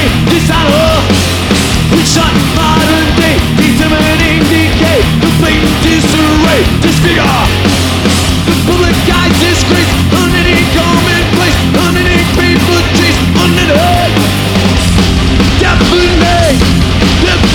dishonor. We shot modern day, determining decay, complete disarray, disfigure.